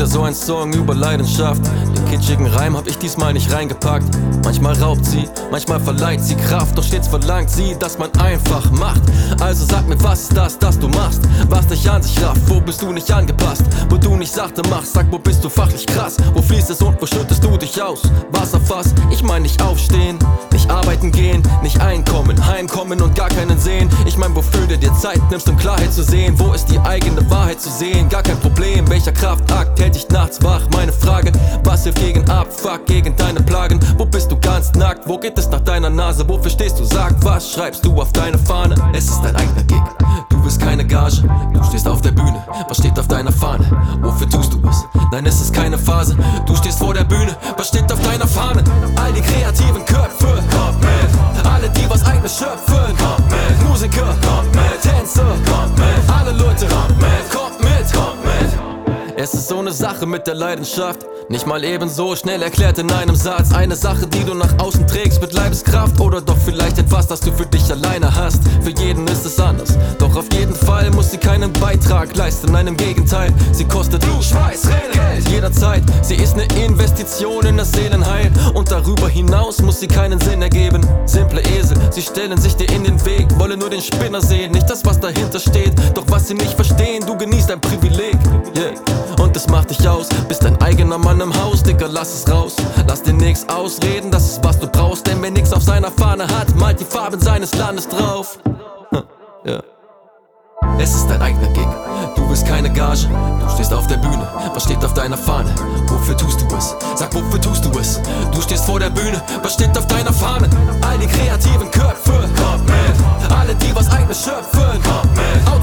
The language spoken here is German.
ja so ein Song über Leidenschaft. Den kitschigen Reim hab ich diesmal nicht reingepackt. Manchmal raubt sie, manchmal verleiht sie Kraft, doch stets verlangt sie, dass man einfach macht. Also sag mir, was ist das du machst? Was dich an sich rafft, wo bist du nicht angepasst? Wo du nicht sachte machst, sag, wo bist du fachlich krass? Wo fließt es und wo schüttest du dich aus? Wasserfass, ich mein nicht aufstehen, nicht arbeiten gehen, nicht einkommen, heimkommen und gar keinen sehen. Ich mein, wofür du dir Zeit nimmst, um Klarheit zu sehen. Wo ist die eigene Wahrheit zu sehen? Gar kein Problem, welcher Kraftakt hält dich nachts wach? Meine Frage, was hilft gegen Abfuck, gegen deine Plagen? Wo bist du ganz nackt? Wo geht es nach deiner Nase? Wofür stehst du? Sag, was schreibst du auf deine Fahne? Es ist dein eigener Gig, du willst keine Gage. Du stehst auf der Bühne, was steht auf deiner Fahne? Wofür tust du es? Nein, es ist keine Phase. Du stehst vor der Bühne, was steht auf deiner Fahne? All die kreativen Köpfe, kommt mit. Alle, die was Eigenes schöpfen, kommt mit. Musiker, kommt mit. Tänzer, kommt mit. Alle Leute, kommt mit. Kommt mit, kommt mit. Es ist so eine Sache mit der Leidenschaft. Nicht mal eben so schnell erklärt in einem Satz. Eine Sache, die du nach außen trägst mit Leibeskraft. Oder doch vielleicht etwas, das du für dich alleine hast. Für jeden ist es anders, doch auf jeden Fall muss sie keinen Beitrag leisten. Nein, im Gegenteil, sie kostet Blut, Schweiß, Tränen, Geld jederzeit. Sie ist eine Investition in das Seelenheil. Und darüber hinaus muss sie keinen Sinn ergeben. Simple Esel, sie stellen sich dir in den Weg, wollen nur den Spinner sehen, nicht das, was dahinter steht. Doch was sie nicht verstehen, du genießt ein Privileg, yeah. Und es macht dich aus, bist dein eigener Mann im Haus, Dicker, lass es raus. Lass dir nix ausreden, das ist was du brauchst. Denn wer nix auf seiner Fahne hat, malt die Farben seines Landes drauf. Ja. Es ist dein eigener Gig, du willst keine Gage. Du stehst auf der Bühne, was steht auf deiner Fahne? Wofür tust du es? Sag, wofür tust du es? Du stehst vor der Bühne, was steht auf deiner Fahne? All die kreativen Köpfe, kommt mit. Alle, die was Eigenes schöpfen, kommt mit.